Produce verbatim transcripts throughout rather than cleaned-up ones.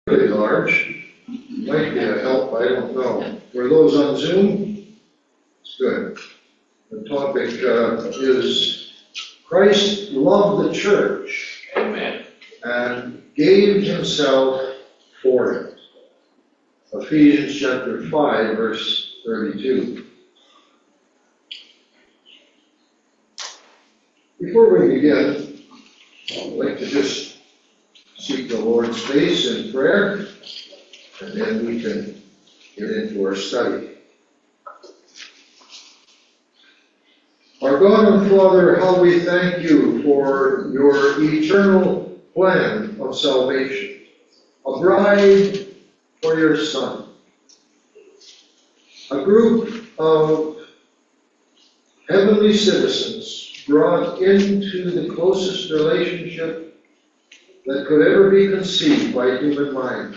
Really large. Might be a help, I don't know. For those on Zoom, it's good. The topic uh, is Christ loved the church. Amen. And gave himself for it. Ephesians chapter five, verse thirty-two. Before we begin, I'd like to just seek the Lord's face in prayer, and then we can get into our study. Our God and Father, how we thank you for your eternal plan of salvation, a bride for your Son, a group of heavenly citizens brought into the closest relationship that could ever be conceived by human mind.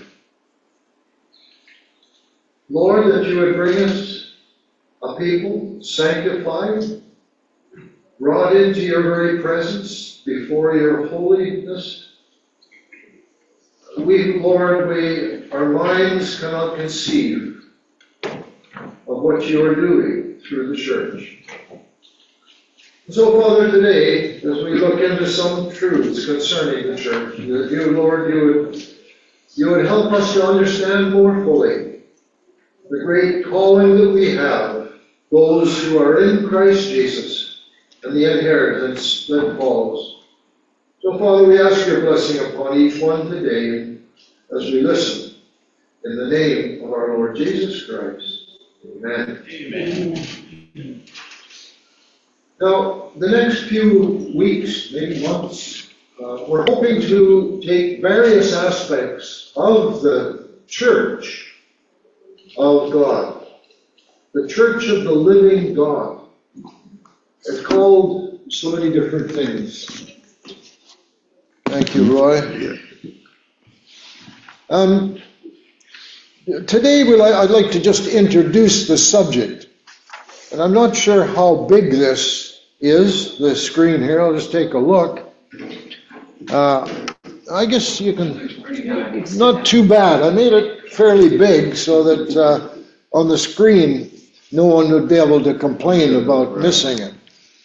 Lord, that you would bring us a people sanctified, brought into your very presence before your holiness. We, Lord, we, our minds cannot conceive of what you are doing through the church. So, Father, today, as we look into some truths concerning the church, that you, Lord, you would, you would help us to understand more fully the great calling that we have, those who are in Christ Jesus, and the inheritance that follows. So, Father, we ask your blessing upon each one today as we listen. In the name of our Lord Jesus Christ. Amen. Amen. Now, the next few weeks, maybe months, uh, we're hoping to take various aspects of the church of God, the church of the living God. It's called so many different things. Thank you, Roy. Um, today, we'll, I'd like to just introduce the subject. And I'm not sure how big this is, the screen here. I'll just take a look. Uh, I guess you can, not too bad. I made it fairly big so that uh, on the screen, no one would be able to complain about missing it.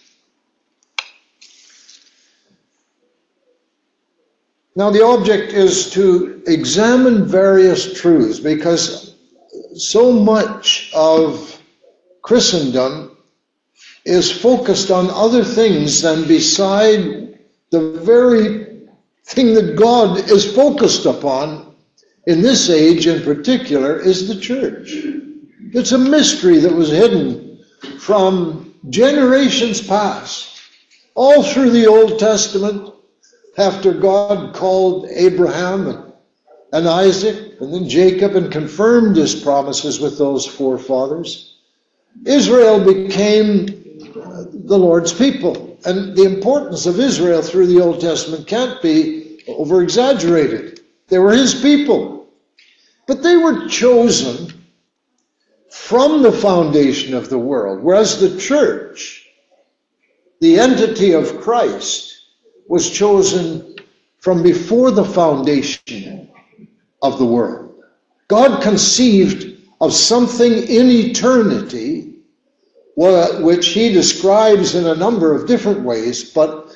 Now, the object is to examine various truths, because so much of Christendom is focused on other things than beside the very thing that God is focused upon in this age in particular is the church. It's a mystery that was hidden from generations past, all through the Old Testament, after God called Abraham and Isaac and then Jacob and confirmed his promises with those forefathers. Israel became the Lord's people. And the importance of Israel through the Old Testament can't be over-exaggerated. They were his people. But they were chosen from the foundation of the world, whereas the church, the entity of Christ, was chosen from before the foundation of the world. God conceived of something in eternity, which he describes in a number of different ways, but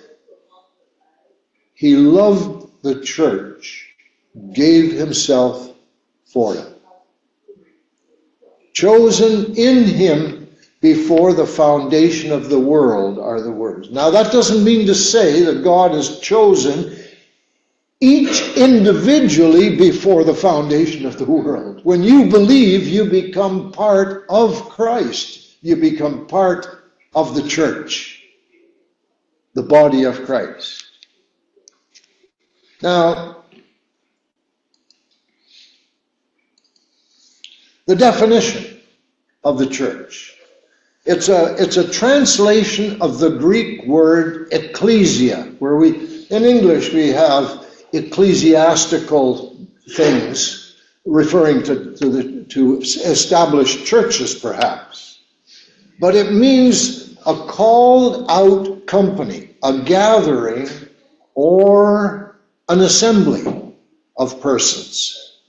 he loved the church, gave himself for it. Chosen in him before the foundation of the world are the words. Now, that doesn't mean to say that God has chosen each individually before the foundation of the world. When you believe, you become part of Christ. You become part of the church, the body of Christ. Now, the definition of the church. It's a, it's a translation of the Greek word ecclesia, where we, in English, we have ecclesiastical things, referring to, to, the, to established churches, perhaps. But it means a called out company, a gathering, or an assembly of persons.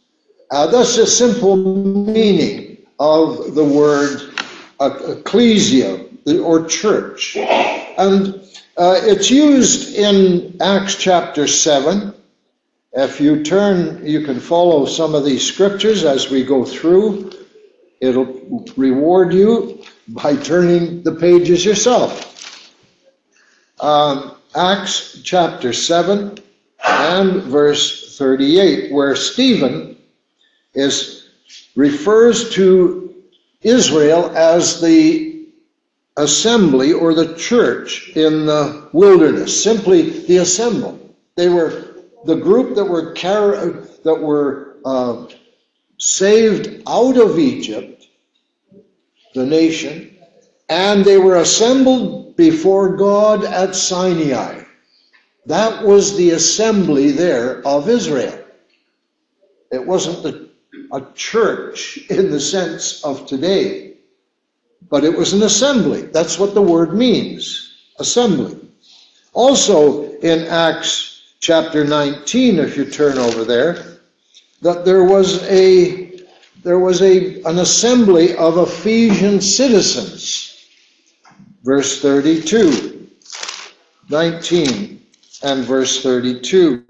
Uh, that's the simple meaning of the word uh, ecclesia, or church. And uh, it's used in Acts chapter seven. If you turn, you can follow some of these scriptures as we go through. It'll reward you by turning the pages yourself. Um, Acts chapter seven and verse thirty-eight, where Stephen is refers to Israel as the assembly or the church in the wilderness, simply the assembly. They were the group that were car- that were uh, saved out of Egypt, the nation, and they were assembled before God at Sinai. That was the assembly there of Israel. It wasn't the, a church in the sense of today, but it was an assembly. That's what the word means, assembly. Also in Acts chapter nineteen, if you turn over there, that there was a there was a an assembly of Ephesian citizens. Verse thirty-two, nineteen and verse thirty-two.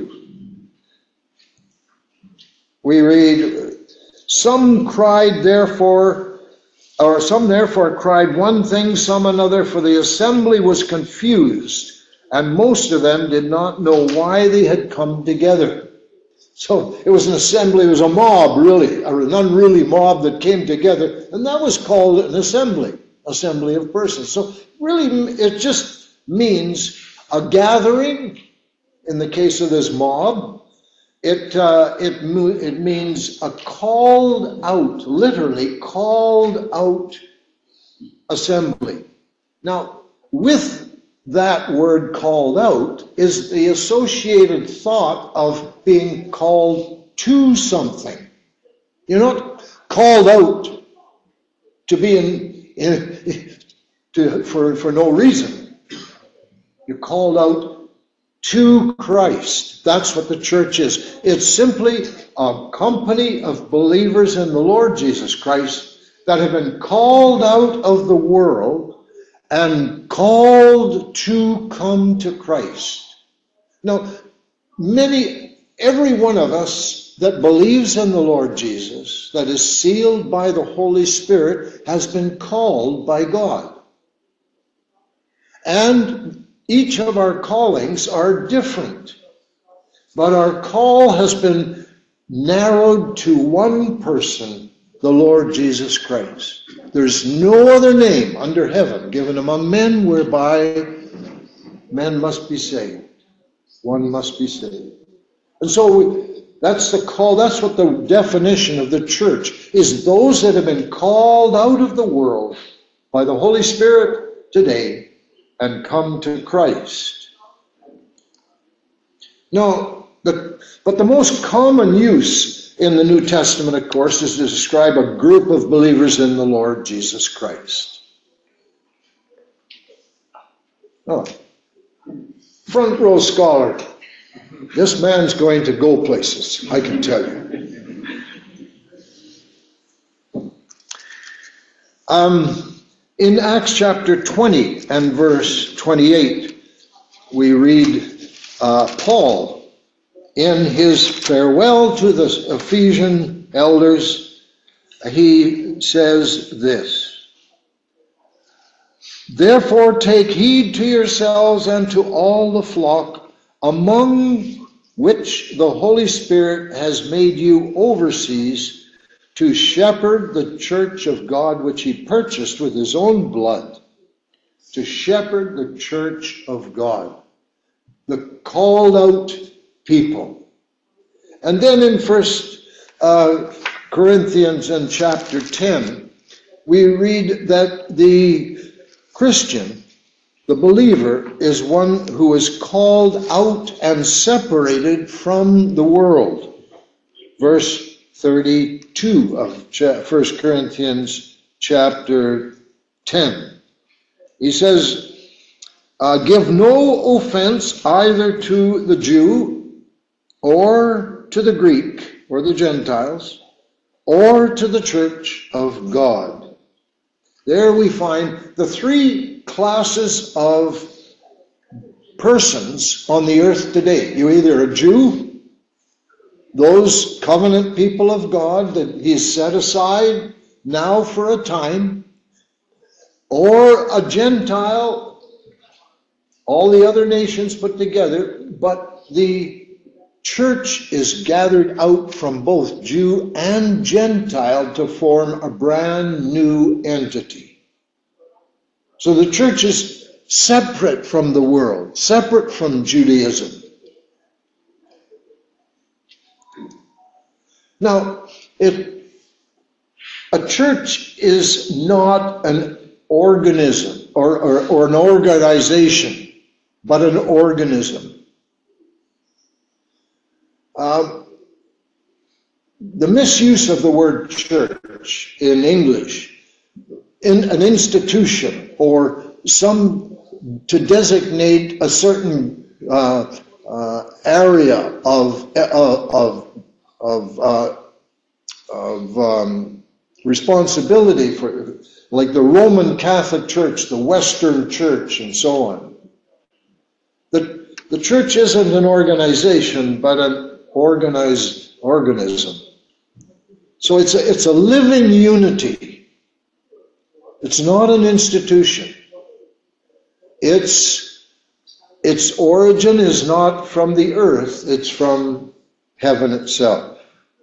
We read, some cried therefore, or some therefore cried one thing, some another, for the assembly was confused, and most of them did not know why they had come together. So it was an assembly, it was a mob really, an unruly mob that came together, and that was called an assembly, assembly of persons. So really it just means a gathering, in the case of this mob. It, uh, it, it means a called out, literally called out assembly. Now, with that word called out is the associated thought of being called to something. You're not called out to be in, in to, for, for no reason. You're called out to Christ. That's what the church is. It's simply a company of believers in the Lord Jesus Christ that have been called out of the world and called to come to Christ. Now, many, every one of us that believes in the Lord Jesus, that is sealed by the Holy Spirit, has been called by God. And each of our callings are different, but our call has been narrowed to one person, the Lord Jesus Christ. There's no other name under heaven given among men whereby men must be saved. One must be saved. And so we, that's the call, that's what the definition of the church is, those that have been called out of the world by the Holy Spirit today and come to Christ. Now, the, but the most common use in the New Testament, of course, is to describe a group of believers in the Lord Jesus Christ. Oh, front row scholar. This man's going to go places, I can tell you. Um, in Acts chapter twenty and verse twenty-eight, we read uh, Paul in his farewell to the Ephesian elders. He says this: therefore take heed to yourselves and to all the flock among which the Holy Spirit has made you overseers, to shepherd the church of God which he purchased with his own blood. To shepherd the church of God, the called out people. And then in First uh, Corinthians in chapter ten, we read that the Christian, the believer, is one who is called out and separated from the world. Verse thirty-two of First Corinthians chapter ten. He says, uh, give no offense either to the Jew or to the Greek or the Gentiles, or to the church of God. There we find the three classes of persons on the earth today. You're either a Jew, those covenant people of God that He's set aside now for a time, or a Gentile, all the other nations put together, but the church is gathered out from both Jew and Gentile to form a brand new entity. So the church is separate from the world, separate from Judaism. Now, it, a church is not an organism or, or, or an organization, but an organism. Um, the misuse of the word church in English, in an institution or some to designate a certain uh, uh, area of uh, of of uh, of um, responsibility for, like the Roman Catholic Church, the Western Church, and so on. The the church isn't an organization, but an organized organism. So it's a, it's a living unity. It's not an institution. Its, its origin is not from the earth, it's from heaven itself.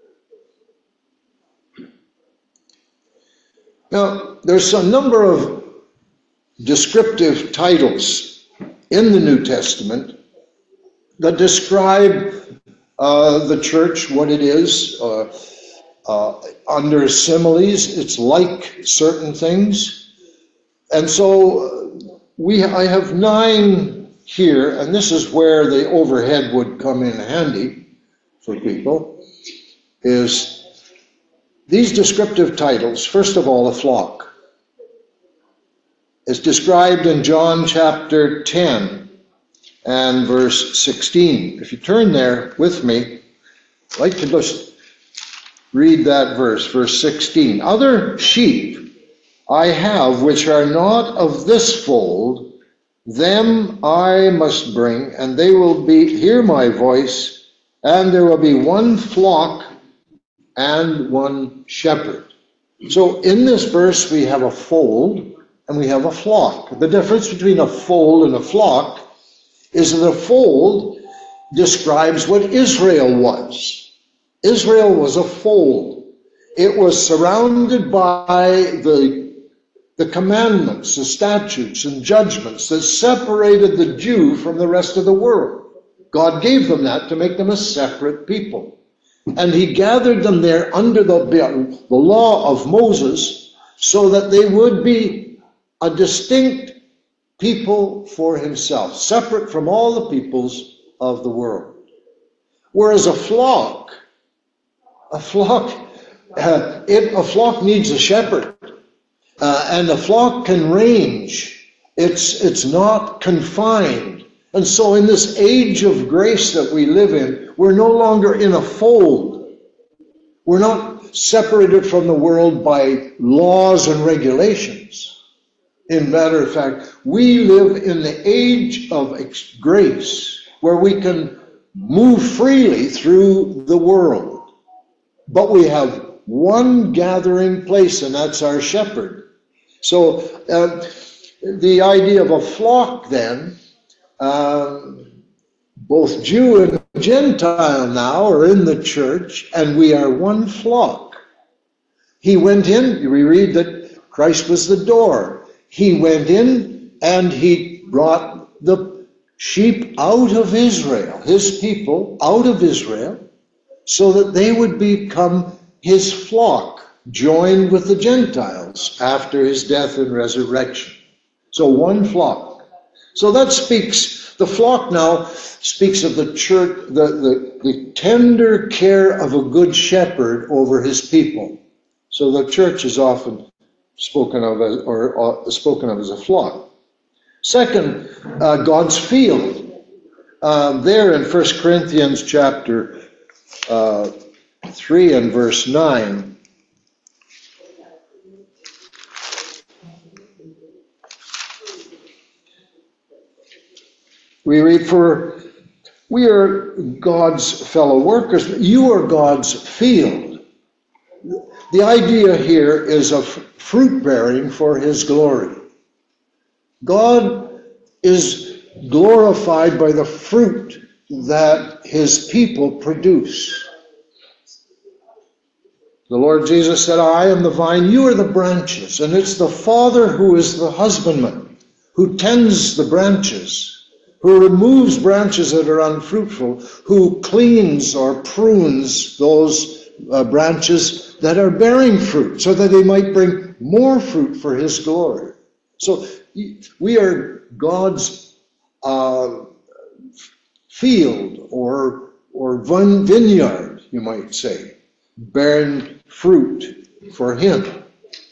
Now, there's a number of descriptive titles in the New Testament that describe uh, the church, what it is. Uh, uh, under similes, it's like certain things. And so we, I have nine here, and this is where the overhead would come in handy for people, is these descriptive titles. First of all, a flock. It's described in John chapter ten and verse sixteen. If you turn there with me, I'd like to just read that verse, verse sixteen. Other sheep I have which are not of this fold, them I must bring, and they will be hear my voice, and there will be one flock and one shepherd. So in this verse we have a fold and we have a flock. The difference between a fold and a flock is that a fold describes what Israel was. Israel was a fold. It was surrounded by the, the commandments, the statutes and judgments that separated the Jew from the rest of the world. God gave them that to make them a separate people. And He gathered them there under the, the law of Moses so that they would be a distinct people for Himself, separate from all the peoples of the world. Whereas a flock, a flock, uh, it, a flock needs a shepherd, uh, and a flock can range. It's, it's not confined. And so in this age of grace that we live in, we're no longer in a fold. We're not separated from the world by laws and regulations. In matter of fact, we live in the age of grace where we can move freely through the world. But we have one gathering place, and that's our shepherd. So uh, the idea of a flock then, Um, both Jew and Gentile now are in the church, and we are one flock. He went in, we read that Christ was the door. He went in and He brought the sheep out of Israel, His people out of Israel, so that they would become His flock, joined with the Gentiles after His death and resurrection. So one flock. So that speaks, the flock now speaks of the church, the, the, the tender care of a good shepherd over his people. So the church is often spoken of as, or, or spoken of as a flock. Second, uh, God's field. Uh, there in First Corinthians chapter uh, three and verse nine, We read, for we are God's fellow workers. You are God's field. The idea here is of fruit bearing for his glory. God is glorified by the fruit that his people produce. The Lord Jesus said, I am the vine, you are the branches. And it's the Father who is the husbandman, who tends the branches, who removes branches that are unfruitful, who cleans or prunes those uh, branches that are bearing fruit, so that they might bring more fruit for his glory. So we are God's uh, field or, or vineyard, you might say, bearing fruit for him.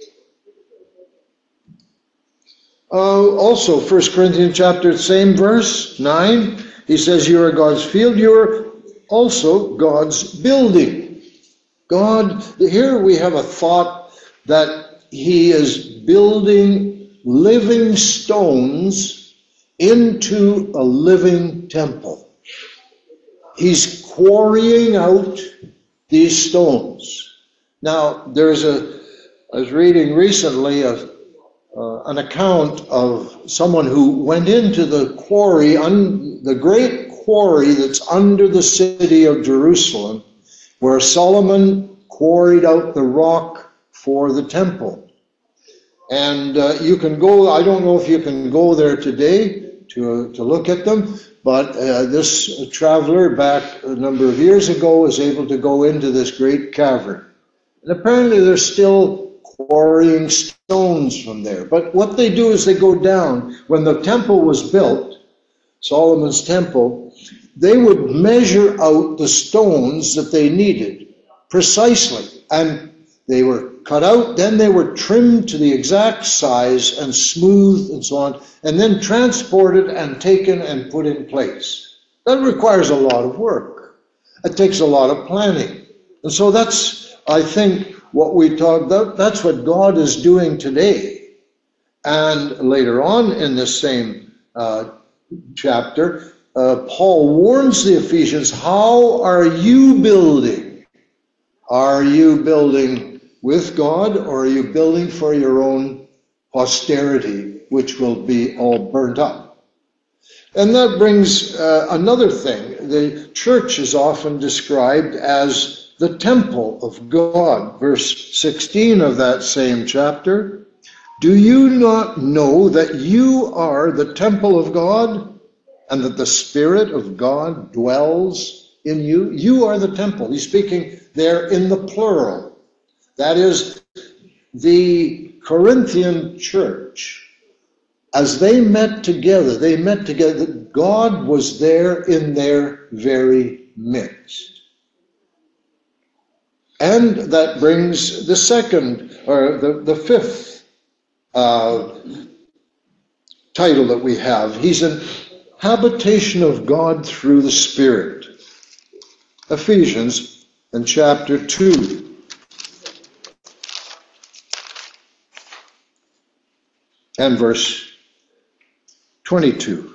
Uh, also, First Corinthians chapter, same verse, nine, he says, you are God's field, you are also God's building. God, here we have a thought that he is building living stones into a living temple. He's quarrying out these stones. Now, there's a, I was reading recently a, uh, an account of someone who went into the quarry, un, the great quarry that's under the city of Jerusalem, where Solomon quarried out the rock for the temple. And uh, you can go, I don't know if you can go there today to, to look at them, but uh, this traveler back a number of years ago was able to go into this great cavern. And apparently they're still quarrying stones from there. But what they do is they go down. When the temple was built, Solomon's temple, they would measure out the stones that they needed precisely. And they were cut out, then they were trimmed to the exact size and smoothed and so on, and then transported and taken and put in place. That requires a lot of work. It takes a lot of planning. And so that's, I think, what we talk about, that's what God is doing today. And later on in this same uh, chapter, uh, Paul warns the Ephesians, how are you building? Are you building with God, or are you building for your own posterity, which will be all burnt up? And that brings uh, another thing. The church is often described as the temple of God. Verse sixteen of that same chapter. Do you not know that you are the temple of God, and that the Spirit of God dwells in you? You are the temple. He's speaking there in the plural. That is, the Corinthian church, as they met together, they met together, God was there in their very midst. And that brings the second, or the, the fifth uh, title that we have. He's an habitation of God through the Spirit. Ephesians in chapter two. And verse twenty-two.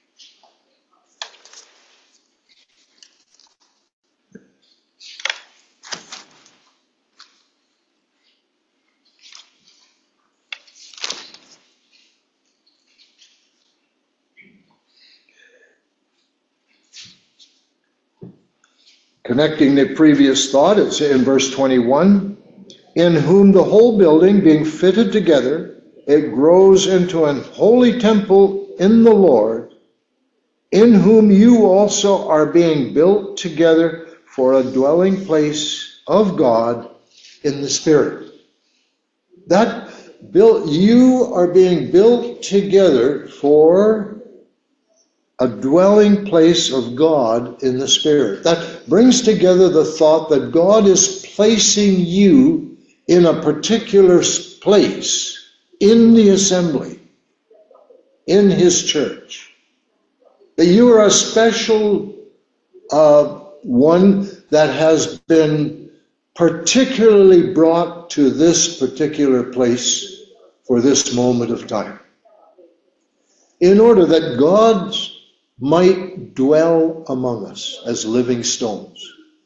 Connecting the previous thought, it's in verse twenty-one, in whom the whole building being fitted together, it grows into an holy temple in the Lord, in whom you also are being built together for a dwelling place of God in the Spirit. That built, you are being built together for a dwelling place of God in the Spirit. That brings together the thought that God is placing you in a particular place in the assembly, in his church. That you are a special uh, one that has been particularly brought to this particular place for this moment of time, in order that God's might dwell among us as living stones.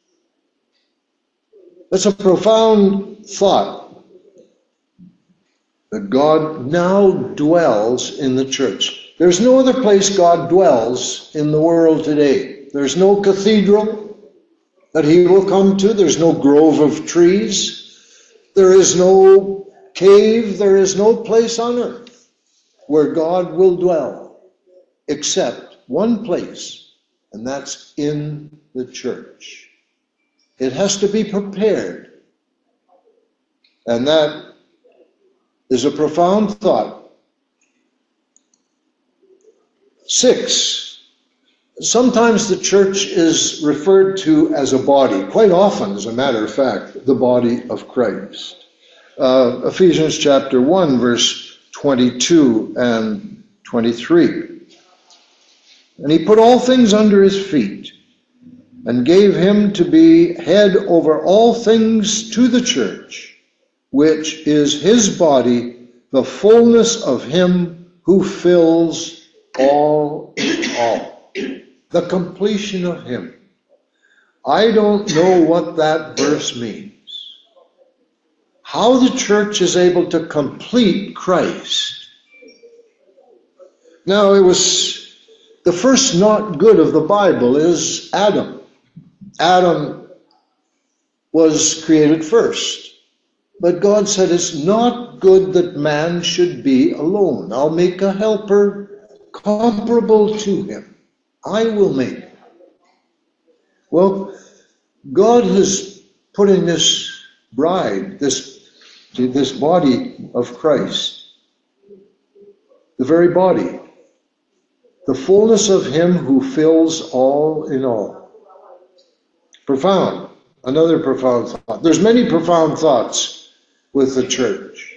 That's a profound thought, that God now dwells in the church. There's no other place God dwells in the world today. There's no cathedral that he will come to. There's no grove of trees. There is no cave. There is no place on earth where God will dwell except one place, and that's in the church. It has to be prepared. And that is a profound thought. Six, sometimes the church is referred to as a body, quite often, as a matter of fact, the body of Christ. Uh, Ephesians chapter one, verse twenty-two and twenty-three. And he put all things under his feet, and gave him to be head over all things to the church, which is his body, the fullness of him who fills all in all. The completion of him. I don't know what that verse means. How the church is able to complete Christ. Now, it was the first not good of the Bible is Adam. Adam was created first. But God said, it's not good that man should be alone. I'll make a helper comparable to him. I will make him. Well, God is putting this bride, this, this body of Christ, the very body, the fullness of him who fills all in all. Profound. Another profound thought. There's many profound thoughts with the church.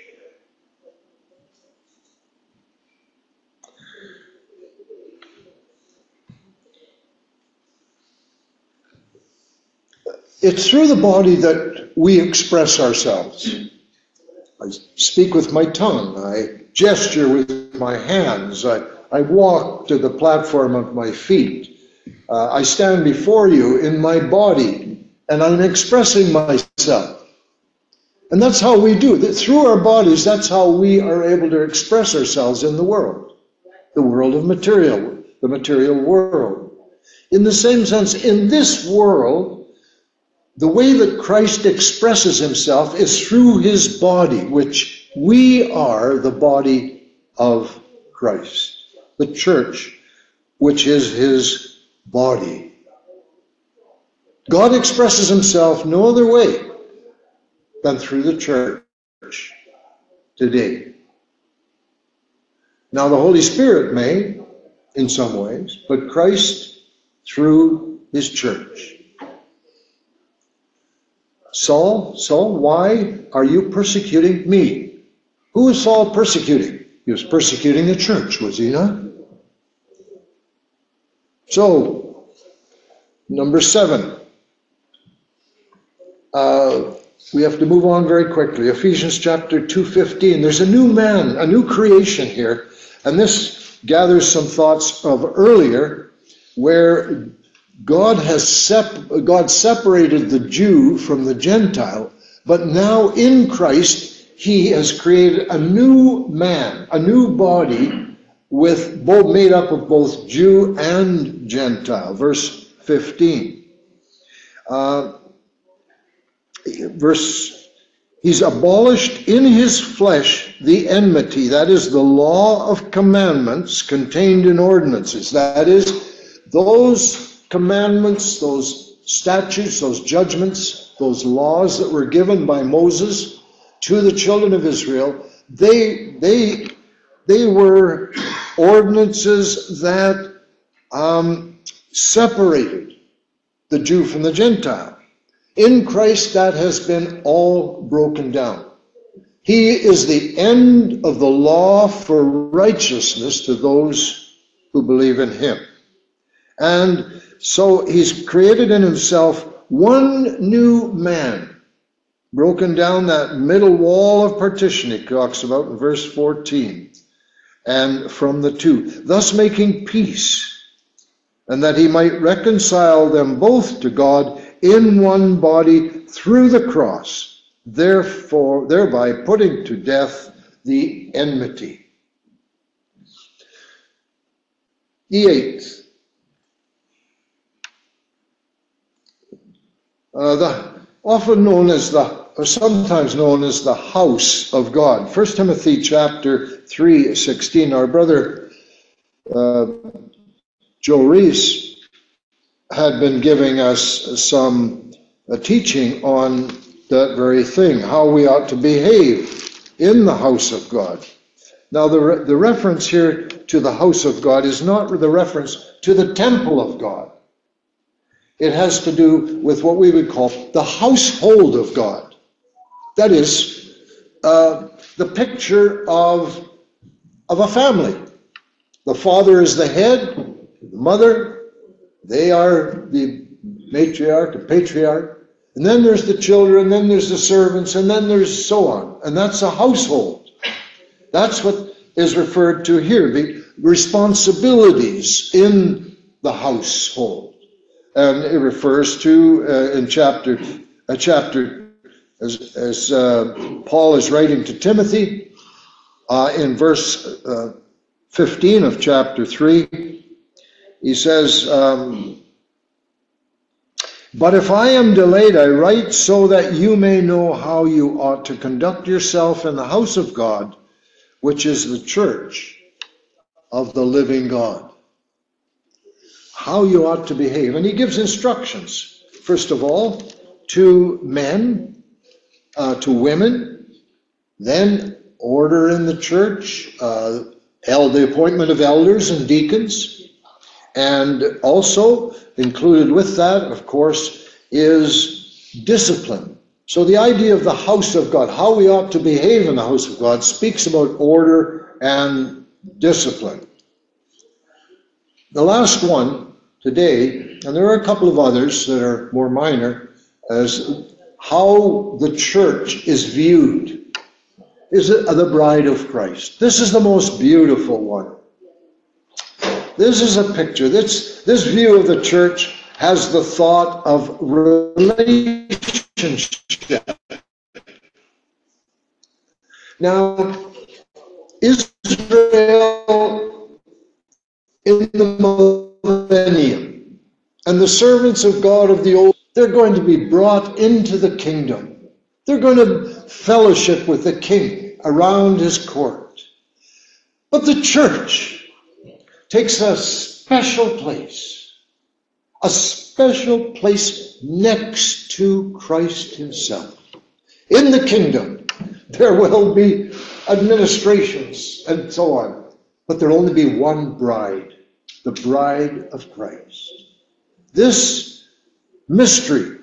It's through the body that we express ourselves. I speak with my tongue. I gesture with my hands. I, I walk to the platform of my feet. Uh, I stand before you in my body, and I'm expressing myself. And that's how we do. Through our bodies, that's how we are able to express ourselves in the world. The world of material, the material world. In the same sense, in this world, the way that Christ expresses himself is through his body, which we are the body of Christ. The church, which is his body. God expresses himself no other way than through the church today. Now, the Holy Spirit may, in some ways, but Christ through his church. Saul, Saul, why are you persecuting me? Who is Saul persecuting? He was persecuting the church, was he not? So, number seven. Uh, we have to move on very quickly. Ephesians chapter two fifteen. There's a new man, a new creation here. And this gathers some thoughts of earlier, where God has sep- God separated the Jew from the Gentile, but now in Christ he has created a new man, a new body, with both made up of both Jew and Gentile. Verse fifteen. Uh, verse, he's abolished in his flesh the enmity, that is the law of commandments contained in ordinances. That is, those commandments, those statutes, those judgments, those laws that were given by Moses to the children of Israel, they, they, they were ordinances that um, separated the Jew from the Gentile. In Christ, that has been all broken down. He is the end of the law for righteousness to those who believe in him. And so he's created in himself one new man, broken down that middle wall of partition he talks about in verse fourteen, and from the two, thus making peace, and that he might reconcile them both to God in one body through the cross, therefore thereby putting to death the enmity. The eighth, uh, the often known as the, or sometimes known as the house of God. First Timothy chapter three, sixteen. Our brother uh, Joe Reese had been giving us some uh, teaching on that very thing, how we ought to behave in the house of God. Now, the, re- the reference here to the house of God is not the reference to the temple of God. It has to do with what we would call the household of God. That is, uh, the picture of, of a family. The father is the head, the mother, they are the matriarch, the patriarch, and then there's the children, then there's the servants, and then there's so on. And that's a household. That's what is referred to here, the responsibilities in the household. And it refers to, uh, in chapter, a chapter, as, as uh, Paul is writing to Timothy, uh, in verse uh, fifteen of chapter three, he says, um, but if I am delayed, I write so that you may know how you ought to conduct yourself in the house of God, which is the church of the living God. How you ought to behave. And he gives instructions, first of all, to men, uh, to women, then order in the church, uh, the appointment of elders and deacons, and also included with that, of course, is discipline. So the idea of the house of God, how we ought to behave in the house of God, speaks about order and discipline. The last one today, and there are a couple of others that are more minor, is how the church is viewed. Is it the bride of Christ? This is the most beautiful one. This is a picture. This, this view of the church has the thought of relationship. Now, Israel in the millennium and the servants of God of the old, they're going to be brought into the kingdom. They're going to fellowship with the king around his court. But the church takes a special place, a special place next to Christ himself. In the kingdom, there will be administrations and so on, but there will only be one bride, the bride of Christ. This mystery,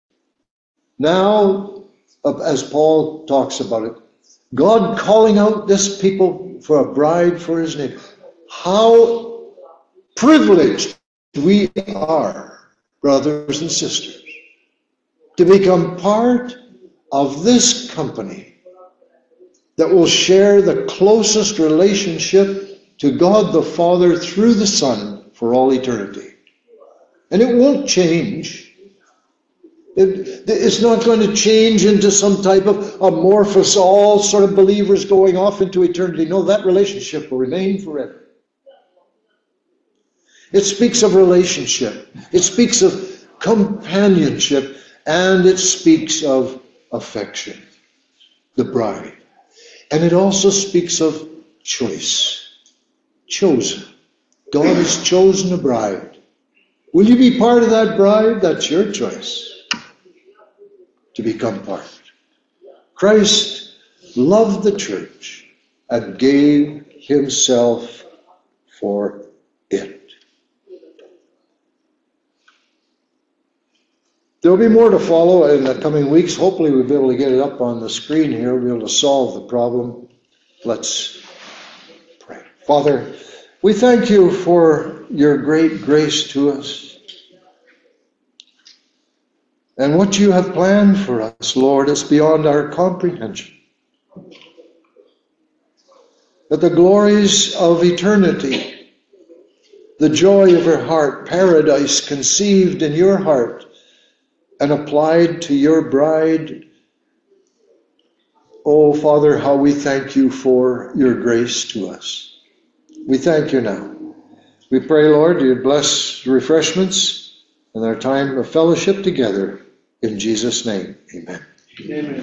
now, as Paul talks about it, God calling out this people for a bride for his name. How privileged we are, brothers and sisters, to become part of this company that will share the closest relationship to God the Father through the Son for all eternity. And it won't change. It, it's not going to change into some type of amorphous, all sort of believers going off into eternity. No, that relationship will remain forever. It speaks of relationship. It speaks of companionship. And it speaks of affection, the bride. And it also speaks of choice. Chosen. God has chosen a bride. Will you be part of that bride? That's your choice to become part. Christ loved the church and gave himself for it. There will be more to follow in the coming weeks. Hopefully we'll be able to get it up on the screen here. We'll be able to solve the problem. Let's pray. Father, we thank you for your great grace to us and what you have planned for us, Lord, is beyond our comprehension. That the glories of eternity the joy of her heart, paradise conceived in your heart and applied to your bride. Oh, Father, how we thank you for your grace to us. We thank you now. We pray, Lord, you bless the refreshments and our time of fellowship together. In Jesus' name, amen. Amen.